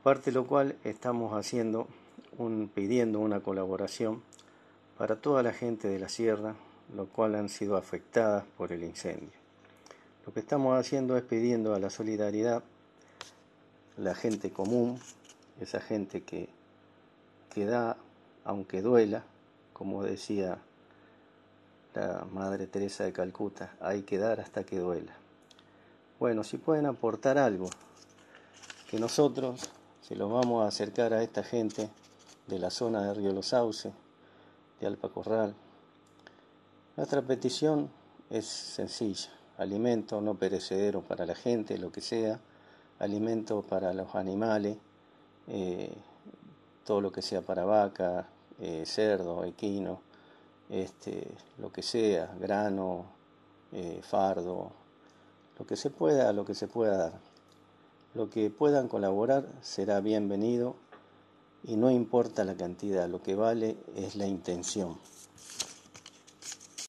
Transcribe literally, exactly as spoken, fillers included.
Parte de lo cual estamos haciendo un, pidiendo una colaboración para toda la gente de la sierra, lo cual han sido afectadas por el incendio. Lo que estamos haciendo es pidiendo a la solidaridad, la gente común, esa gente que, que da aunque duela, como decía la Madre Teresa de Calcuta, hay que dar hasta que duela. Bueno, si pueden aportar algo, que nosotros se los vamos a acercar a esta gente de la zona de Río Los Sauces, de Alpacorral. Nuestra petición es sencilla: alimento no perecedero para la gente, lo que sea, alimento para los animales, eh, todo lo que sea para vaca, eh, cerdo, equino, este, lo que sea, grano, eh, fardo, lo que se pueda, lo que se pueda dar. Lo que puedan colaborar será bienvenido y no importa la cantidad, lo que vale es la intención.